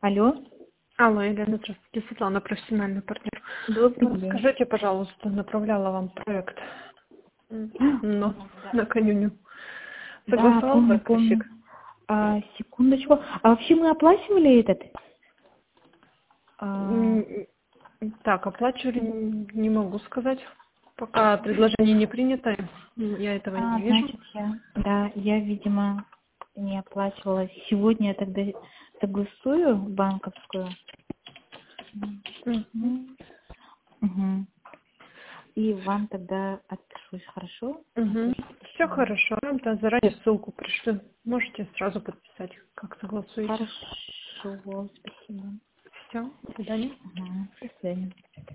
Алло, Алло, Елена, здравствуйте, Светлана, профессиональный партнер. добрый день. Скажите, пожалуйста, направляла вам проект, но Да, накануне. да, Согласовал помню, помню. заказчик? Секундочку. А вообще мы оплачивали этот? А, М, Так, оплачивали, не могу сказать. Пока предложение не принято, я этого не вижу. значит, я, видимо, не оплачивала. Сегодня я тогда согласую банковскую. Мгм. Мгм. И вам тогда отпишусь, хорошо? Все Отпишу. хорошо, да, заранее ссылку пришлю. Можете сразу подписать, как согласуете. Хорошо, спасибо. Все, до свидания. Ага, до свидания.